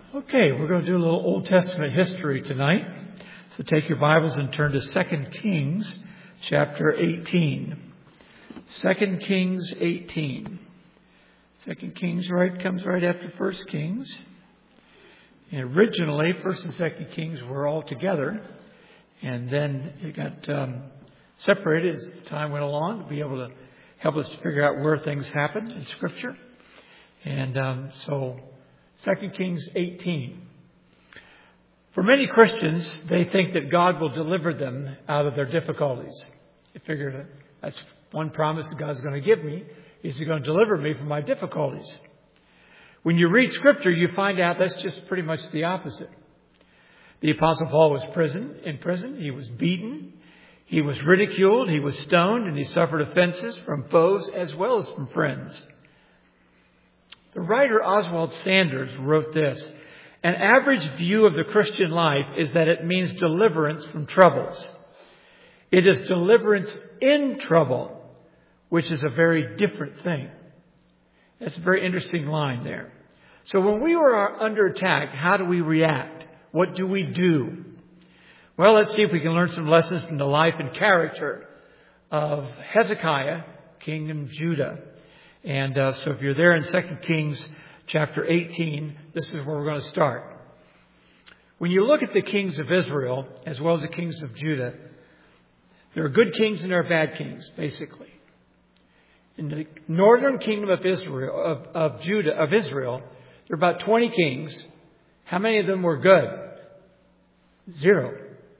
Okay, we're going to do a little Old Testament history tonight. So take your Bibles and turn to 2 Kings chapter 18. 2 Kings 18. 2 Kings comes right after 1 Kings. And originally, 1 and 2 Kings were all together. And then it got separated as time went along to be able to help us to figure out where things happened in Scripture. And so 2 Kings 18. For many Christians, they think that God will deliver them out of their difficulties. They figure that's one promise that God's going to give me. He's going to deliver me from my difficulties. When you read Scripture, you find out that's just pretty much the opposite. The Apostle Paul was in prison. He was beaten. He was ridiculed. He was stoned. And he suffered offenses from foes as well as from friends. The writer Oswald Sanders wrote this: an average view of the Christian life is that it means deliverance from troubles. It is deliverance in trouble, which is a very different thing. That's a very interesting line there. So when we are under attack, how do we react? What do we do? Well, let's see if we can learn some lessons from the life and character of Hezekiah, king of Judah. And so if you're there in 2 Kings chapter 18, this is where we're going to start. When you look at the kings of Israel, as well as the kings of Judah, there are good kings and there are bad kings, basically. In the northern kingdom of Israel, of Israel, there are about 20 kings. How many of them were good? 0.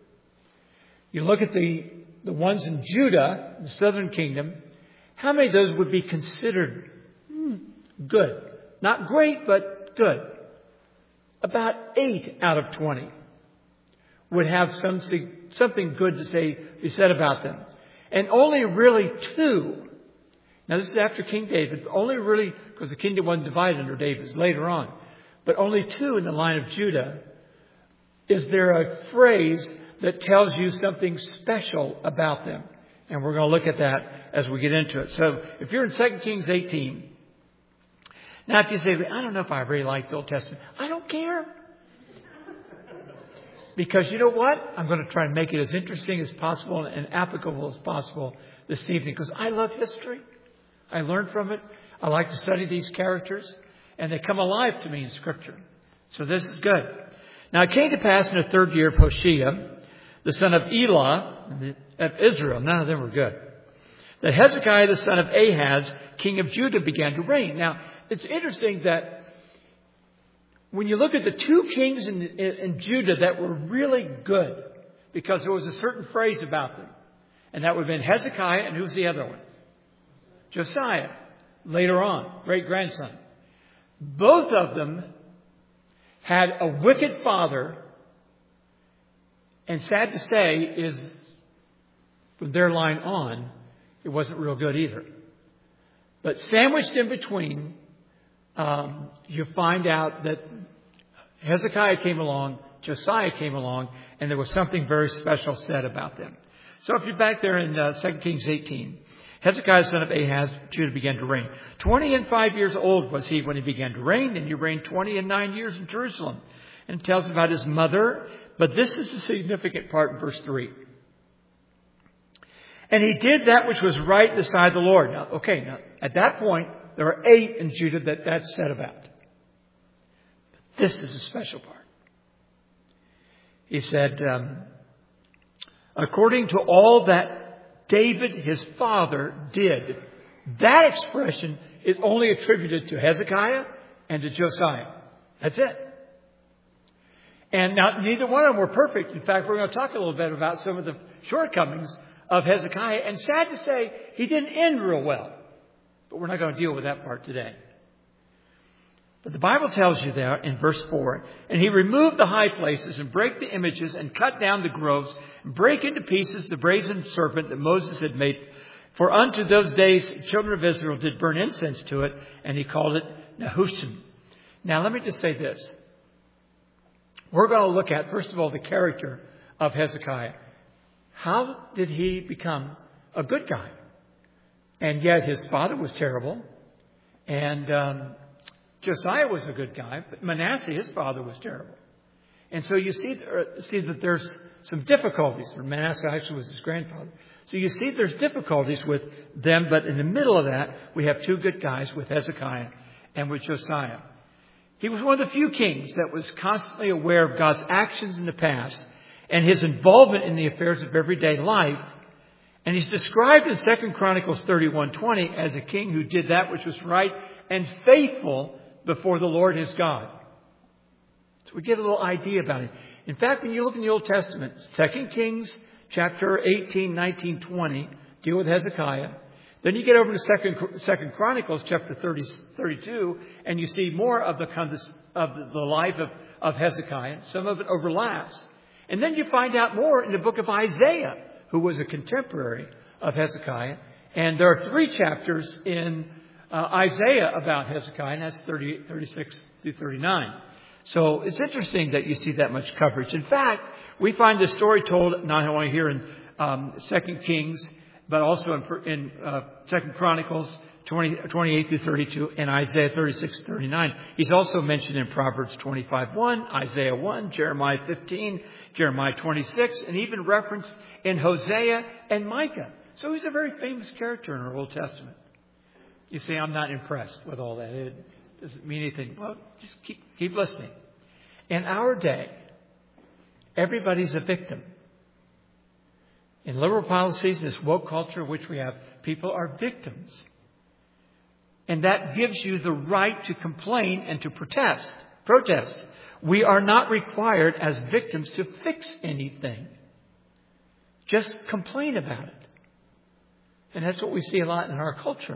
You look at the ones in Judah, the southern kingdom. How many of those would be considered good? Not great, but good. About 8 out of 20 would have something good to be said about them. And only really 2. Now this is after King David. Only really, because the kingdom wasn't divided under David's later on. But only 2 in the line of Judah. Is there a phrase that tells you something special about them? And we're going to look at that as we get into it. So if you're in 2 Kings 18, now if you say, I don't know if I really like the Old Testament, I don't care. Because you know what? I'm going to try and make it as interesting as possible and applicable as possible this evening. Because I love history. I learn from it. I like to study these characters. And they come alive to me in Scripture. So this is good. Now it came to pass in the 3rd year of Hoshea, the son of Elah, of Israel, none of them were good, that Hezekiah, the son of Ahaz, king of Judah, began to reign. Now, it's interesting that when you look at the 2 kings in Judah that were really good, because there was a certain phrase about them, and that would have been Hezekiah, and who's the other one? Josiah, later on, great-grandson. Both of them had a wicked father, and sad to say is, from their line on, it wasn't real good either. But sandwiched in between, you find out that Hezekiah came along, Josiah came along, and there was something very special said about them. So if you're back there in 2 Kings 18, Hezekiah, son of Ahaz, Judah began to reign. 25 years old was he when he began to reign, and he reigned 29 years in Jerusalem. And it tells about his mother, but this is the significant part in verse 3. And he did that which was right beside the Lord. Now, at that point, there are 8 in Judah that's said about. But this is a special part. He said, according to all that David, his father, did. That expression is only attributed to Hezekiah and to Josiah. That's it. And now, neither one of them were perfect. In fact, we're going to talk a little bit about some of the shortcomings of Hezekiah. And sad to say, he didn't end real well. But we're not going to deal with that part today. But the Bible tells you there in verse 4, and he removed the high places and brake the images and cut down the groves and brake into pieces the brazen serpent that Moses had made. For unto those days, children of Israel did burn incense to it, and he called it Nehushtan. Now, let me just say this. We're going to look at, first of all, the character of Hezekiah. How did he become a good guy? And yet his father was terrible. And Josiah was a good guy, but Manasseh, his father, was terrible. And so you see that there's some difficulties. Manasseh actually was his grandfather. So you see there's difficulties with them, but in the middle of that, we have two good guys with Hezekiah and with Josiah. He was one of the few kings that was constantly aware of God's actions in the past and his involvement in the affairs of everyday life. And he's described in 2 Chronicles 31:20 as a king who did that which was right and faithful before the Lord his God. So we get a little idea about it. In fact, when you look in the Old Testament, 2 Kings chapter 18, 19, 20 deal with Hezekiah. Then you get over to 2 Chronicles chapter 32, and you see more of the life of Hezekiah. Some of it overlaps. And then you find out more in the book of Isaiah, who was a contemporary of Hezekiah. And there are 3 chapters in Isaiah about Hezekiah, and that's 36 through 39. So it's interesting that you see that much coverage. In fact, we find this story told not only here in 2 Kings, but also in 2 Chronicles 28 through 32 and Isaiah 36 39. He's also mentioned in Proverbs 25:1, Isaiah 1, Jeremiah 15, Jeremiah 26, and even referenced in Hosea and Micah. So he's a very famous character in our Old Testament. You say, I'm not impressed with all that. It doesn't mean anything. Well, just keep listening. In our day, everybody's a victim. In liberal policies, this woke culture which we have, people are victims. And that gives you the right to complain and to protest. We are not required as victims to fix anything. Just complain about it. And that's what we see a lot in our culture.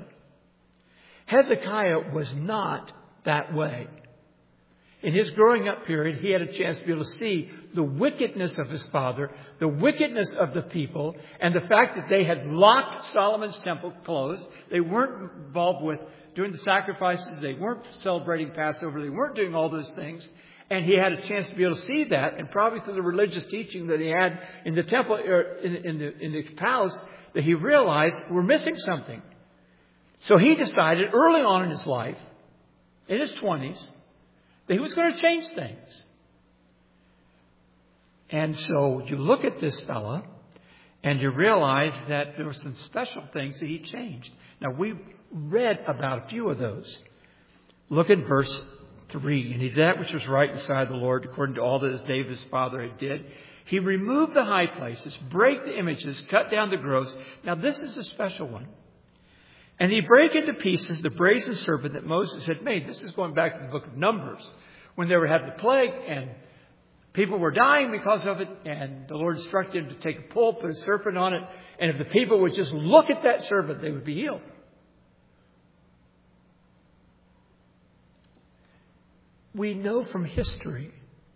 Hezekiah was not that way. In his growing up period, he had a chance to be able to see the wickedness of his father, the wickedness of the people, and the fact that they had locked Solomon's temple closed. They weren't involved with doing the sacrifices. They weren't celebrating Passover. They weren't doing all those things. And he had a chance to be able to see that, and probably through the religious teaching that he had in the temple, or in the palace, that he realized we're missing something. So he decided early on in his life, in his 20s, that he was going to change things. And so you look at this fella and you realize that there were some special things that he changed. Now, we read about a few of those. Look at verse 3. And he did that which was right in the sight of the Lord, according to all that David his father had did. He removed the high places, brake the images, cut down the groves. Now, this is a special one. And he brake into pieces the brazen serpent that Moses had made. This is going back to the book of Numbers, when they were having the plague and people were dying because of it. And the Lord instructed him to take a pole, put a serpent on it. And if the people would just look at that serpent, they would be healed. We know from history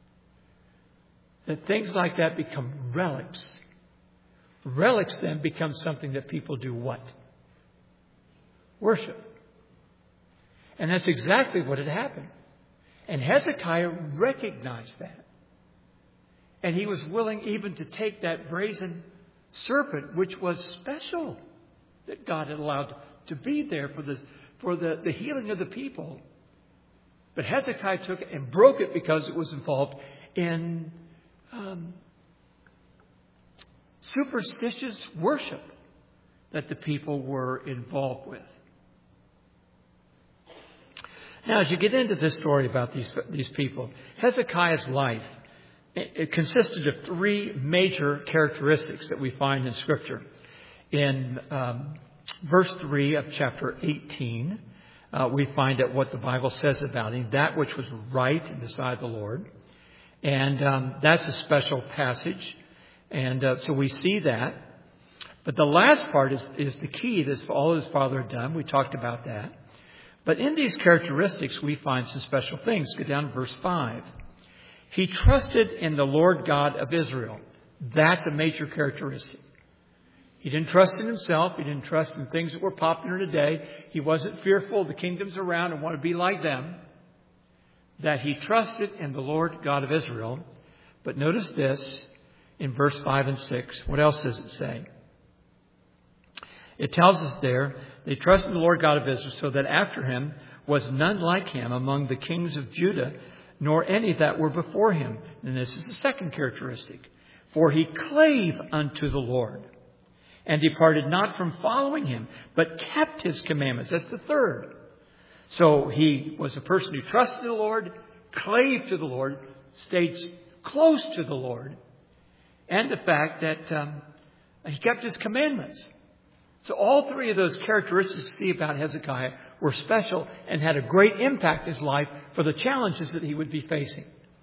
that things like that become relics. Relics then become something that people do what? Worship. And that's exactly what had happened. And Hezekiah recognized that. And he was willing even to take that brazen serpent, which was special, that God had allowed to be there for the healing of the people. But Hezekiah took it and broke it because it was involved in superstitious worship that the people were involved with. Now, as you get into this story about these people, Hezekiah's life, it consisted of 3 major characteristics that we find in Scripture. In verse 3 of chapter 18, we find out what the Bible says about him, that which was right in the sight of the Lord. And that's a special passage. And so we see that. But the last part is the key. This all his father had done. We talked about that. But in these characteristics, we find some special things. Go down to verse 5. He trusted in the Lord God of Israel. That's a major characteristic. He didn't trust in himself. He didn't trust in things that were popular today. He wasn't fearful of the kingdoms around and want to be like them. That he trusted in the Lord God of Israel. But notice this in verse 5 and 6. What else does it say? It tells us there, they trusted in the Lord God of Israel so that after him was none like him among the kings of Judah, nor any that were before him. And this is the second characteristic. For he clave unto the Lord, and departed not from following him, but kept his commandments. That's the third. So he was a person who trusted the Lord, clave to the Lord, stayed close to the Lord, and the fact that he kept his commandments. So all three of those characteristics we see about Hezekiah were special and had a great impact in his life for the challenges that he would be facing.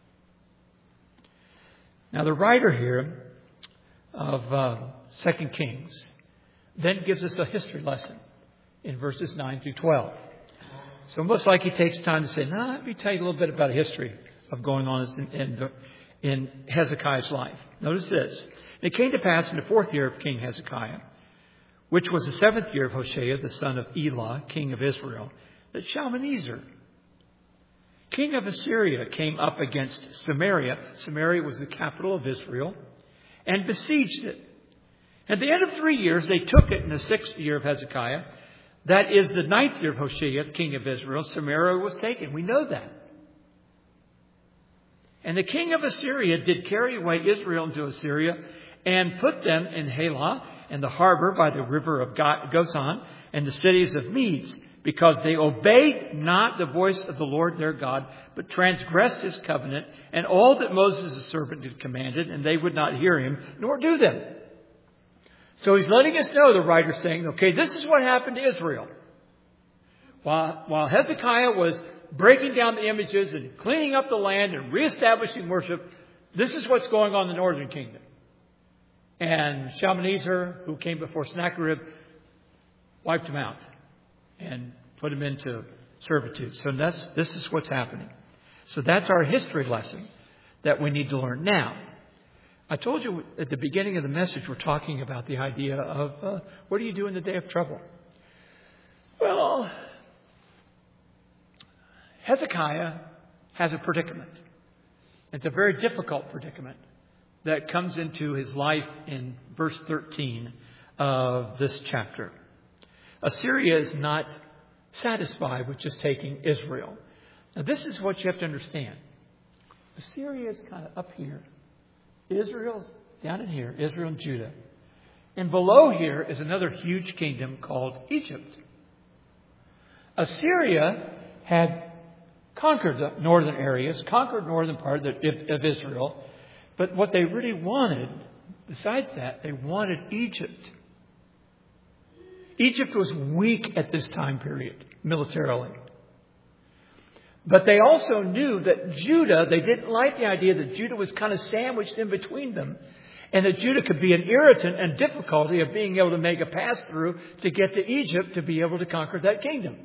Now the writer here of 2 Kings then gives us a history lesson in verses 9 through 12. So almost like he takes time to say, let me tell you a little bit about a history of going on in Hezekiah's life. Notice this. And it came to pass in the 4th year of King Hezekiah, which was the 7th year of Hoshea, the son of Elah, king of Israel, that Shalmaneser, king of Assyria, came up against Samaria. Samaria was the capital of Israel, and besieged it. At the end of 3 years, they took it in the 6th year of Hezekiah. That is the 9th year of Hoshea, king of Israel. Samaria was taken. We know that. And the king of Assyria did carry away Israel into Assyria and put them in Halah and the harbor by the river of Gozan and the cities of Medes, because they obeyed not the voice of the Lord their God, but transgressed his covenant and all that Moses his servant had commanded, and they would not hear him nor do them. So he's letting us know, the writer's saying, okay, this is what happened to Israel. While Hezekiah was breaking down the images and cleaning up the land and reestablishing worship, this is what's going on in the northern kingdom. And Shalmaneser, who came before Sennacherib, wiped him out and put him into servitude. So this is what's happening. So that's our history lesson that we need to learn. Now, I told you at the beginning of the message, we're talking about the idea of what do you do in the day of trouble? Well, Hezekiah has a predicament. It's a very difficult predicament that comes into his life in verse 13 of this chapter. Assyria is not satisfied with just taking Israel. Now, this is what you have to understand. Assyria is kind of up here. Israel's down in here, Israel and Judah. And below here is another huge kingdom called Egypt. Assyria had conquered the northern areas, conquered northern part of Israel. But what they really wanted, besides that, they wanted Egypt. Egypt was weak at this time period, militarily. But they also knew that Judah, they didn't like the idea that Judah was kind of sandwiched in between them. And that Judah could be an irritant and difficulty of being able to make a pass through to get to Egypt to be able to conquer that kingdom.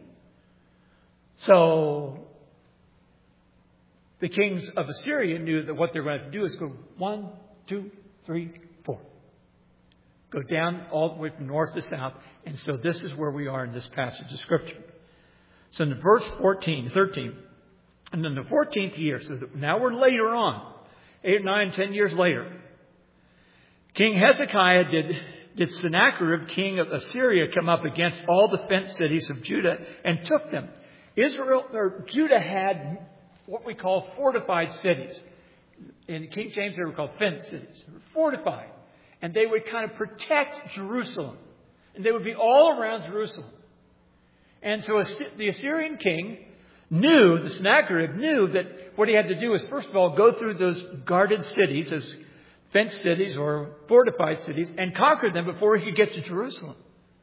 So the kings of Assyria knew that what they were going to have to do is go 1, 2, 3, 4. Go down all the way from north to south. And so this is where we are in this passage of Scripture. So in verse 13, and in the 14th year, so now we're later on, 8, 9, 10 years later, King Hezekiah did Sennacherib, king of Assyria, come up against all the fenced cities of Judah and took them. Judah had what we call fortified cities. In King James, they were called fenced cities. They were fortified. And they would kind of protect Jerusalem. And they would be all around Jerusalem. And so the Assyrian king the Sennacherib knew that what he had to do was, first of all, go through those guarded cities, those fenced cities or fortified cities, and conquer them before he could get to Jerusalem.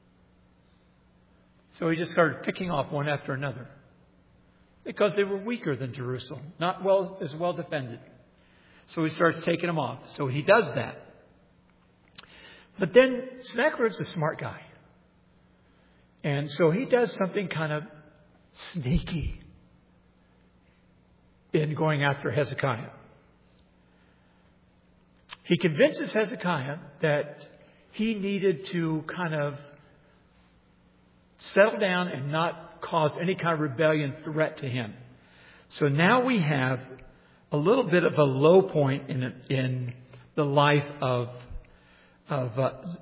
So he just started picking off one after another. Because they were weaker than Jerusalem, not as well defended. So he starts taking them off. So he does that. But then Sennacherib's a smart guy. And so he does something kind of sneaky in going after Hezekiah. He convinces Hezekiah that he needed to kind of settle down and not cause any kind of rebellion threat to him. So now we have a little bit of a low point in the life of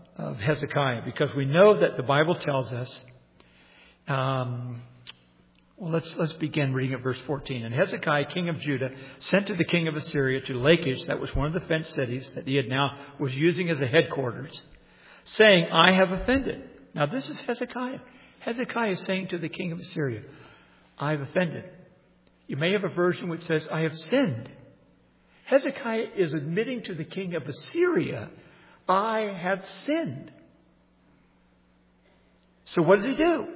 Hezekiah, because we know that the Bible tells us Well, let's begin reading at verse 14. And Hezekiah, king of Judah, sent to the king of Assyria to Lachish, that was one of the fenced cities that he had now was using as a headquarters, saying, I have offended. Now this is Hezekiah. Hezekiah is saying to the king of Assyria, I have offended. You may have a version which says, I have sinned. Hezekiah is admitting to the king of Assyria, I have sinned. So what does he do?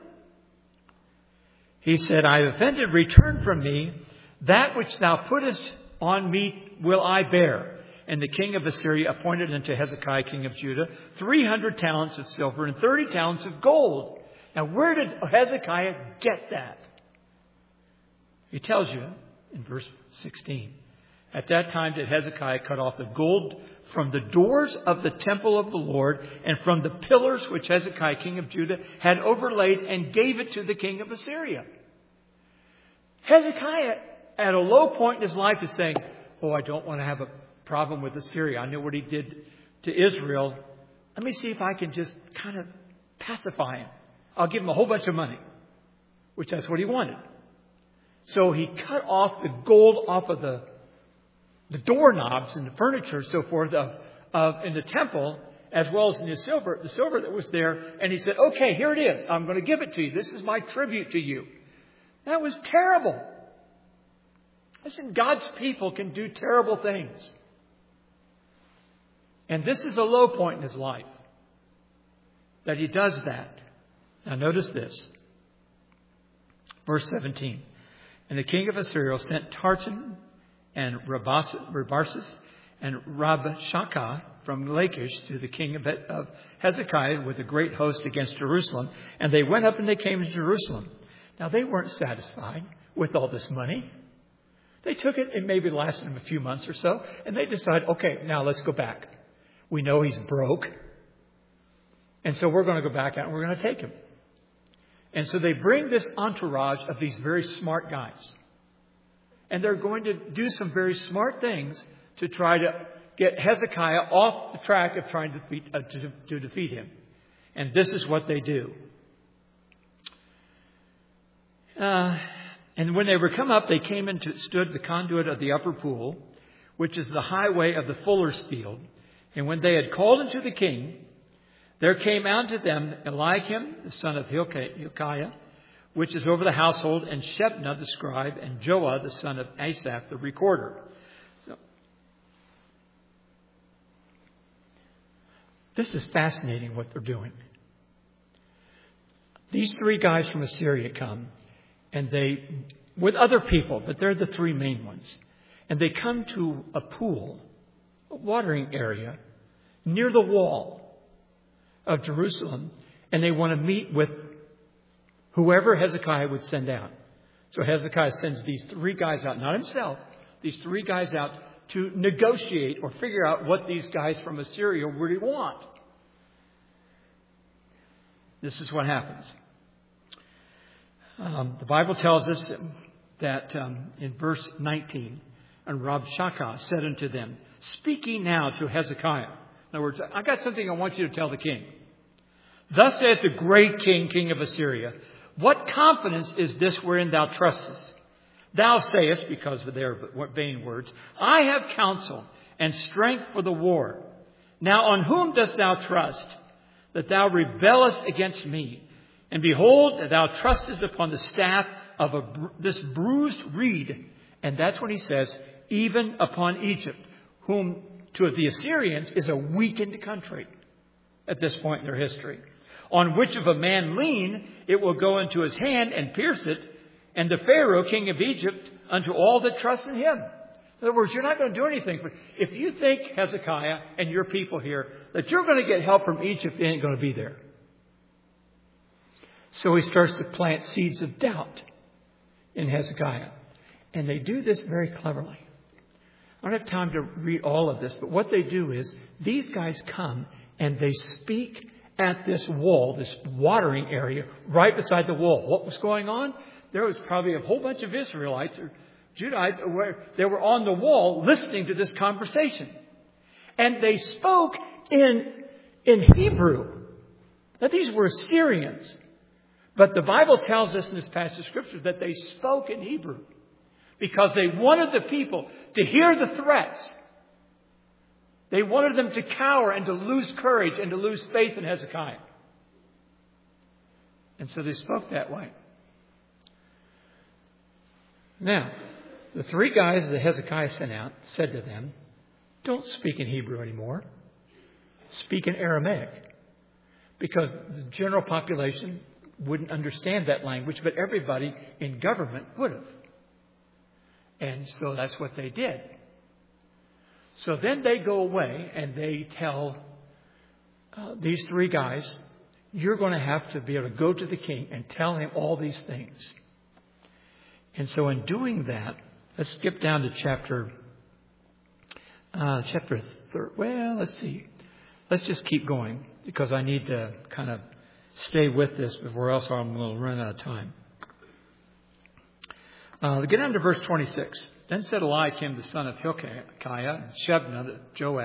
He said, I have offended, return from me. That which thou puttest on me will I bear. And the king of Assyria appointed unto Hezekiah, king of Judah, 300 talents of silver and 30 talents of gold. Now, where did Hezekiah get that? He tells you in verse 16. At that time did Hezekiah cut off the gold from the doors of the temple of the Lord and from the pillars which Hezekiah, king of Judah, had overlaid, and gave it to the king of Assyria. Hezekiah, at a low point in his life, is saying, oh, I don't want to have a problem with Assyria. I know what he did to Israel. Let me see if I can just kind of pacify him. I'll give him a whole bunch of money, which that's what he wanted. So he cut off the gold off of the doorknobs and the furniture and so forth in the temple, as well as in the silver that was there. And he said, okay, here it is. I'm going to give it to you. This is my tribute to you. That was terrible. Listen, God's people can do terrible things. And this is a low point in his life that he does that. Now notice this. Verse 17. And the king of Assyria sent Tartan and Rabarsis and Rabshakeh from Lachish to the king of Hezekiah with a great host against Jerusalem. And they went up and they came to Jerusalem. Now, they weren't satisfied with all this money. They took it, it maybe lasted them a few months or so, and they decided, okay, now let's go back. We know he's broke, and so we're going to go back out and we're going to take him. And so they bring this entourage of these very smart guys. And they're going to do some very smart things to try to get Hezekiah off the track of trying to defeat him. And this is what they do. And when they were come up, they came and stood the conduit of the upper pool, which is the highway of the fuller's field. And when they had called unto the king, there came out to them Eliakim, the son of Hilkiah, which is over the household, and Shebna the scribe, and Joah the son of Asaph the recorder. So, this is fascinating what they're doing. These three guys from Assyria come, and they, with other people, but they're the three main ones. And they come to a pool, a watering area, near the wall of Jerusalem. And they want to meet with whoever Hezekiah would send out. So Hezekiah sends these three guys out, not himself, these three guys out to negotiate or figure out what these guys from Assyria really want. This is what happens. The Bible tells us that in verse 19, and Rabshakeh said unto them, speak ye now to Hezekiah. In other words, I got something I want you to tell the king. Thus saith the great king, king of Assyria, what confidence is this wherein thou trustest? Thou sayest, because of their vain words, I have counsel and strength for the war. Now on whom dost thou trust, that thou rebellest against me? And behold, thou trustest upon the staff of this bruised reed. And that's when he says, even upon Egypt, whom to the Assyrians is a weakened country at this point in their history. On which if a man lean, it will go into his hand and pierce it. And the Pharaoh, king of Egypt, unto all that trust in him. In other words, you're not going to do anything. If you think, Hezekiah and your people here, that you're going to get help from Egypt, it ain't going to be there. So he starts to plant seeds of doubt in Hezekiah. And they do this very cleverly. I don't have time to read all of this, but what they do is these guys come and they speak at this wall, this watering area right beside the wall. What was going on? There was probably a whole bunch of Israelites or Judahites where they were on the wall listening to this conversation. And they spoke in Hebrew. Now these were Assyrians. But the Bible tells us in this passage of Scripture that they spoke in Hebrew because they wanted the people to hear the threats. They wanted them to cower and to lose courage and to lose faith in Hezekiah. And so they spoke that way. Now, the three guys that Hezekiah sent out said to them, don't speak in Hebrew anymore. Speak in Aramaic. Because the general population wouldn't understand that language, but everybody in government would have. And so that's what they did. So then they go away and they tell these three guys, you're going to have to be able to go to the king and tell him all these things. And so in doing that, let's skip down to chapter 3. Well, let's see. Let's just keep going because I need to kind of stay with this before else I'm going to run out of time. Get down to verse 26. Then said Eliakim the son of Hilkiah, and Shebna,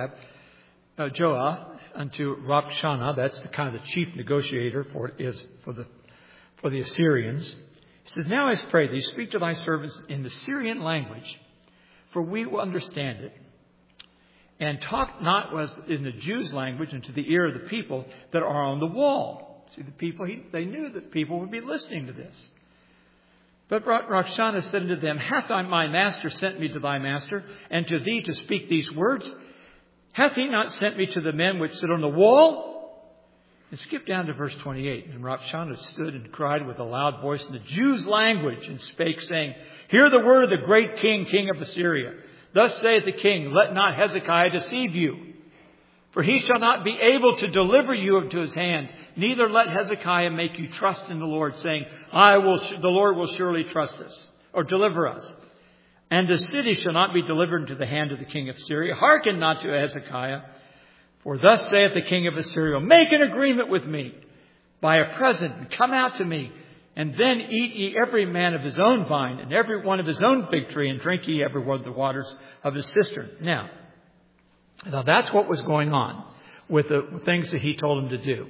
Joah, unto Rabshakeh, that's the kind of the chief negotiator for the Assyrians. He says, now I pray thee, speak to thy servants in the Syrian language, for we will understand it. And talk not in the Jews' language into the ear of the people that are on the wall. See, the people, they knew that people would be listening to this. But Rabshakeh said unto them, hath my master sent me to thy master, and to thee to speak these words? Hath he not sent me to the men which sit on the wall? And skip down to verse 28. And Rabshakeh stood and cried with a loud voice in the Jews' language, and spake, saying, hear the word of the great king, king of Assyria. Thus saith the king, let not Hezekiah deceive you. For he shall not be able to deliver you into his hand. Neither let Hezekiah make you trust in the Lord, saying, the Lord will surely trust us, or deliver us. And the city shall not be delivered into the hand of the king of Syria. Hearken not to Hezekiah. For thus saith the king of Assyria, make an agreement with me by a present, and come out to me. And then eat ye every man of his own vine, and every one of his own fig tree, and drink ye every one of the waters of his cistern. Now that's what was going on with the things that he told him to do.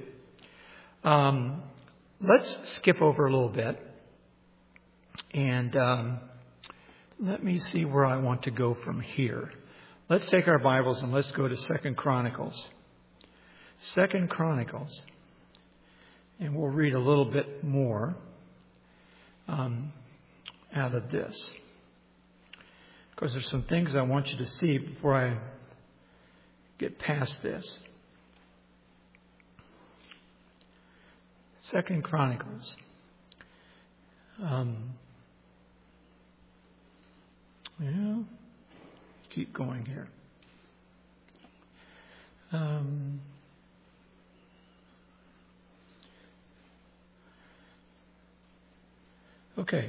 Let's skip over a little bit. And let me see where I want to go from here. Let's take our Bibles and let's go to 2 Chronicles. 2 Chronicles. And we'll read a little bit more out of this. Because there's some things I want you to see before I get past this. 2 Chronicles. Keep going here. Okay.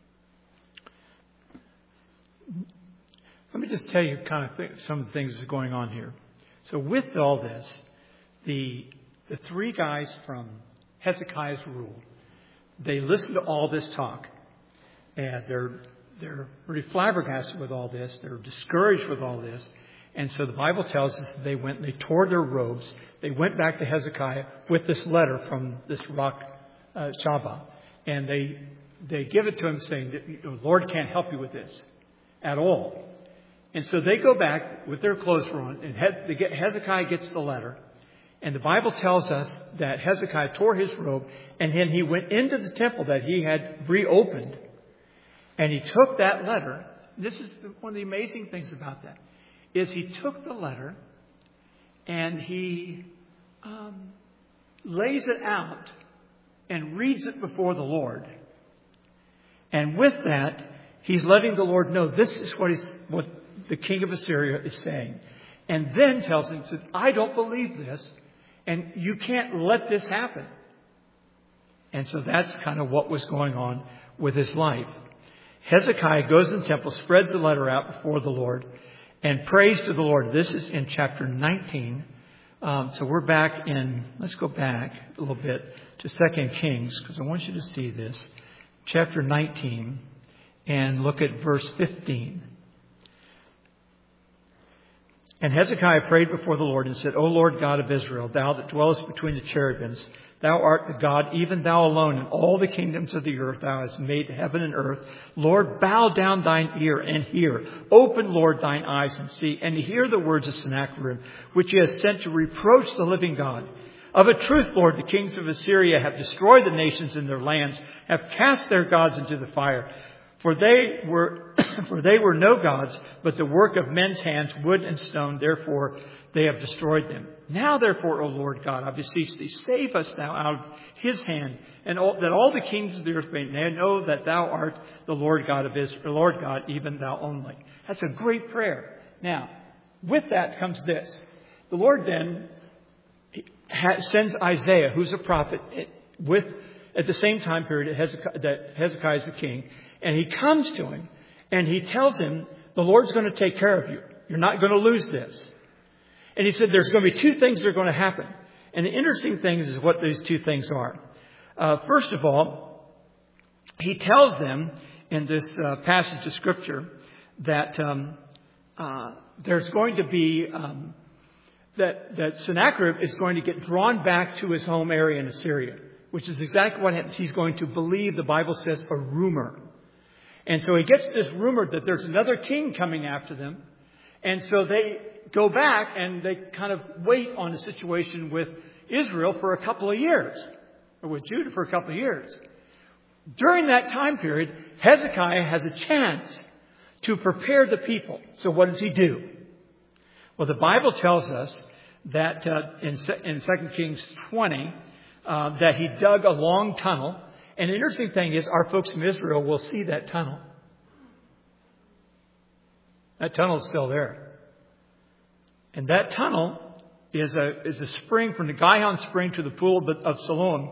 Let me just tell you kind of some of the things that's going on here. So with all this, the three guys from Hezekiah's rule, they listen to all this talk, and they're pretty flabbergasted with all this. They're discouraged with all this. And so the Bible tells us that they went and they tore their robes. They went back to Hezekiah with this letter from this Rabshakeh. And they give it to him saying that the Lord can't help you with this at all. And so they go back with their clothes on, and Hezekiah gets the letter. And the Bible tells us that Hezekiah tore his robe, and then he went into the temple that he had reopened. And he took that letter. This is one of the amazing things about that, is he took the letter and he lays it out and reads it before the Lord. And with that, he's letting the Lord know this is what the king of Assyria is saying. And then tells him, I don't believe this, and you can't let this happen. And so that's kind of what was going on with his life. Hezekiah goes in the temple, spreads the letter out before the Lord, and prays to the Lord. This is in chapter 19. So we're back let's go back a little bit to 2 Kings, because I want you to see this. Chapter 19, and look at verse 15. And Hezekiah prayed before the Lord and said, O Lord God of Israel, thou that dwellest between the cherubims, thou art the God, even thou alone, in all the kingdoms of the earth. Thou hast made heaven and earth. Lord, bow down thine ear and hear. Open, Lord, thine eyes and see, and hear the words of Sennacherib, which he has sent to reproach the living God. Of a truth, Lord, the kings of Assyria have destroyed the nations in their lands, have cast their gods into the fire. For they were no gods, but the work of men's hands, wood and stone. Therefore, they have destroyed them. Now, therefore, O Lord God, I beseech thee, save us now out of his hand, and that all the kings of the earth may know that thou art the Lord God of Israel, Lord God, even thou only. That's a great prayer. Now, with that comes this. The Lord then sends Isaiah, who's a prophet, at the same time period that Hezekiah is the king. And he comes to him and he tells him, the Lord's going to take care of you. You're not going to lose this. And he said there's going to be two things that are going to happen. And the interesting thing is what these two things are. First of all, he tells them in this passage of Scripture that there's going to be, that Sennacherib is going to get drawn back to his home area in Assyria, which is exactly what happens. He's going to believe, the Bible says, a rumor. And so he gets this rumor that there's another king coming after them. And so they go back and they kind of wait on the situation with Israel for a couple of years, or with Judah for a couple of years. During that time period, Hezekiah has a chance to prepare the people. So what does he do? Well, the Bible tells us that in 2 Kings 20, that he dug a long tunnel. And the interesting thing is, our folks from Israel will see that tunnel. That tunnel is still there. And that tunnel is a spring from the Gihon spring to the pool of Siloam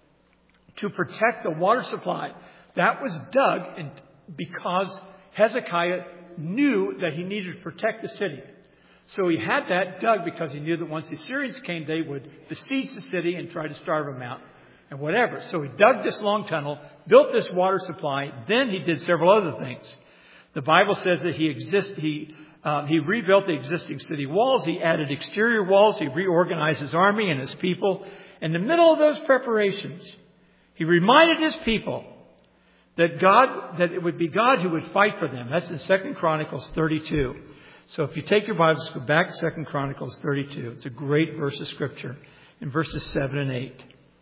to protect the water supply. That was dug because Hezekiah knew that he needed to protect the city. So he had that dug because he knew that once the Assyrians came, they would besiege the city and try to starve them out. And whatever. So he dug this long tunnel, built this water supply. Then he did several other things. The Bible says that he rebuilt the existing city walls. He added exterior walls. He reorganized his army and his people. In the middle of those preparations, he reminded his people that it would be God who would fight for them. That's in 2 Chronicles 32. So if you take your Bibles, go back to 2 Chronicles 32. It's a great verse of Scripture in verses 7 and 8.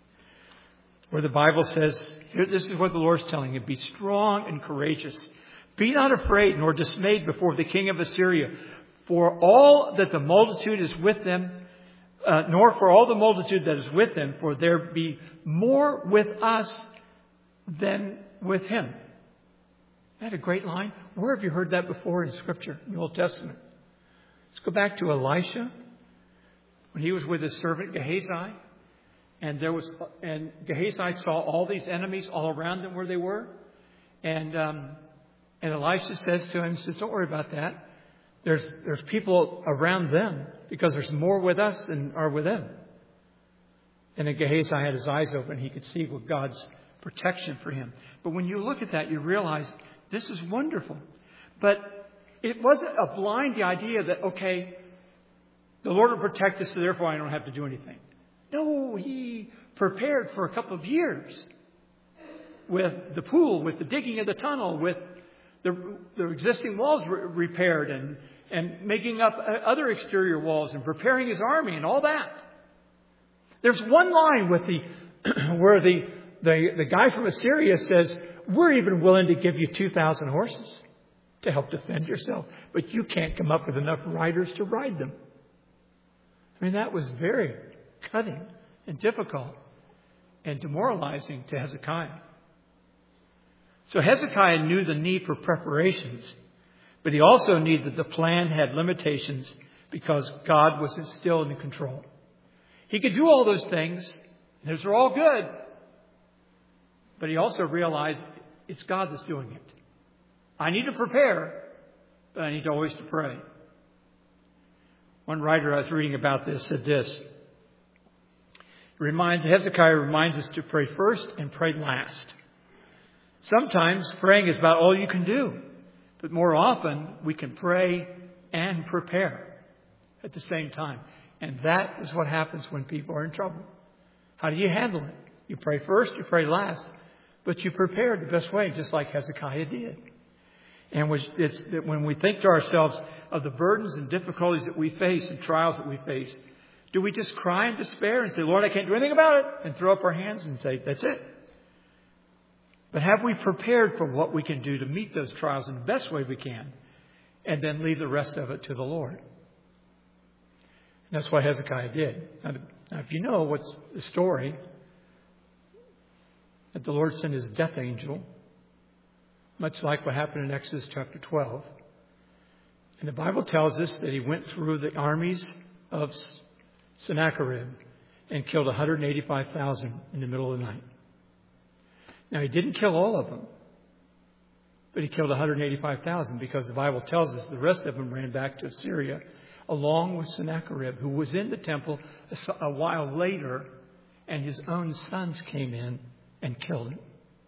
Where the Bible says, here, this is what the Lord's telling you, be strong and courageous. Be not afraid nor dismayed before the king of Assyria. For all that the multitude is with them, nor for all the multitude that is with them, for there be more with us than with him. Isn't that a great line? Where have you heard that before in Scripture, in the Old Testament? Let's go back to Elisha, when he was with his servant Gehazi. And Gehazi saw all these enemies all around them where they were. And Elisha says to him, don't worry about that. There's people around them because there's more with us than are with them. And then Gehazi had his eyes open. He could see God's protection for him. But when you look at that, you realize this is wonderful. But it wasn't a blind idea that, okay, the Lord will protect us, so therefore I don't have to do anything. No, he prepared for a couple of years with the pool, with the digging of the tunnel, with the existing walls repaired and making up other exterior walls and preparing his army and all that. There's one line with where the guy from Assyria says, we're even willing to give you 2,000 horses to help defend yourself, but you can't come up with enough riders to ride them. I mean, that was very cutting and difficult and demoralizing to Hezekiah. So Hezekiah knew the need for preparations, but he also knew that the plan had limitations because God was still in control. He could do all those things, and those are all good, but he also realized it's God that's doing it. I need to prepare, but I need always to pray. One writer I was reading about this said this. Hezekiah reminds us to pray first and pray last. Sometimes praying is about all you can do, but more often we can pray and prepare. at the same time. And that is what happens when people are in trouble. How do you handle it? You pray first, you pray last. But you prepare the best way, just like Hezekiah did. And it's that when we think to ourselves of the burdens and difficulties that we face and trials that we face, do we just cry in despair and say, Lord, I can't do anything about it, and throw up our hands and say, that's it? But have we prepared for what we can do to meet those trials in the best way we can, and then leave the rest of it to the Lord? And that's what Hezekiah did. Now, if you know what's the story, that the Lord sent His death angel, much like what happened in Exodus chapter 12. And the Bible tells us that he went through the armies of Sennacherib and killed 185,000 in the middle of the night. Now, he didn't kill all of them, but he killed 185,000 because the Bible tells us the rest of them ran back to Assyria along with Sennacherib, who was in the temple a while later, and his own sons came in and killed him.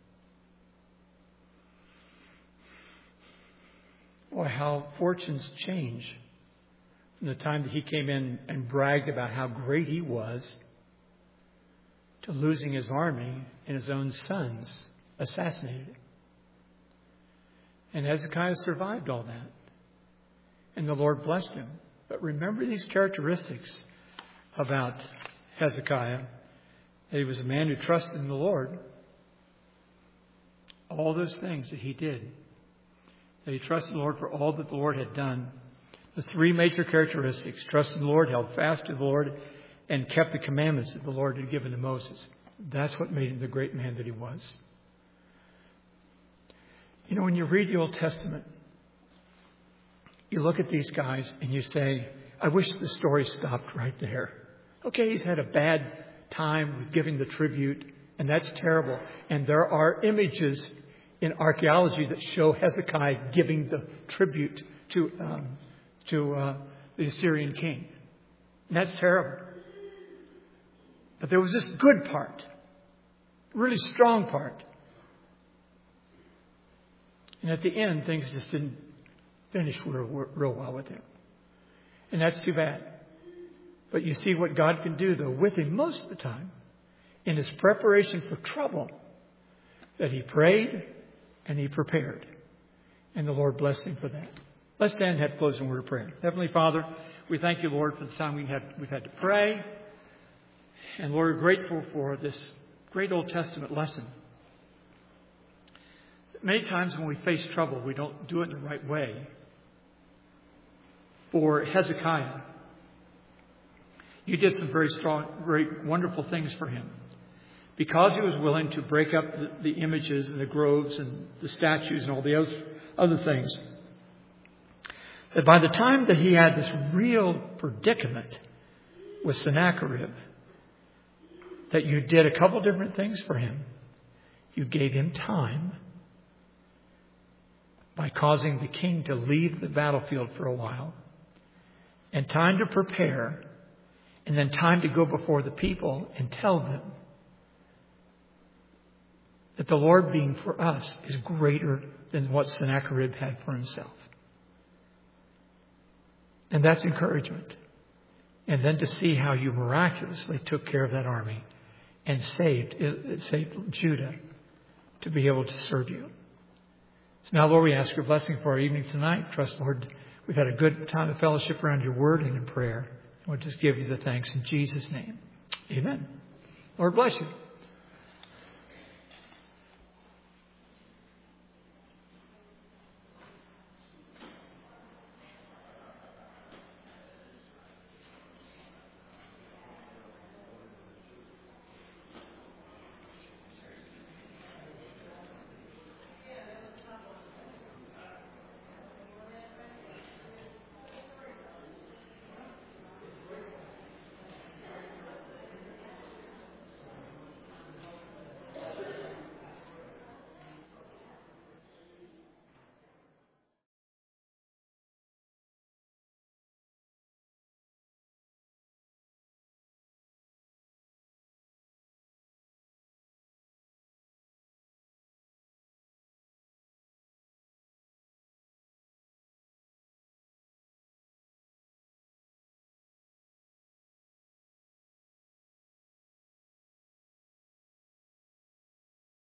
Boy, how fortunes change from the time that he came in and bragged about how great he was to losing his army and his own sons assassinated. And Hezekiah survived all that. And the Lord blessed him. But remember these characteristics about Hezekiah. That he was a man who trusted in the Lord. All those things that he did. That he trusted the Lord for all that the Lord had done. The three major characteristics: trusted in the Lord, held fast to the Lord, and kept the commandments that the Lord had given to Moses. That's what made him the great man that he was. You know, when you read the Old Testament, you look at these guys and you say, I wish the story stopped right there. Okay, he's had a bad time with giving the tribute, and that's terrible. And there are images in archaeology that show Hezekiah giving the tribute to the Assyrian king. And that's terrible. But there was this good part, really strong part. And at the end, things just didn't finish real well with him. And that's too bad. But you see what God can do, though, with him most of the time. In his preparation for trouble, that he prayed and he prepared. And the Lord blessed him for that. Let's stand and have a closing word of prayer. Heavenly Father, we thank you, Lord, for the time we've had to pray. And Lord, we're grateful for this great Old Testament lesson. Many times when we face trouble, we don't do it in the right way. For Hezekiah, you did some very strong, very wonderful things for him. Because he was willing to break up the images and the groves and the statues and all the other things. That by the time that he had this real predicament with Sennacherib, that you did a couple different things for him. You gave him time by causing the king to leave the battlefield for a while, and time to prepare, and then time to go before the people and tell them that the Lord being for us is greater than what Sennacherib had for himself. And that's encouragement. And then to see how you miraculously took care of that army and saved Judah to be able to serve you. So now, Lord, we ask your blessing for our evening tonight. Trust, Lord, we've had a good time of fellowship around your word and in prayer. And we'll just give you the thanks in Jesus' name. Amen. Lord bless you.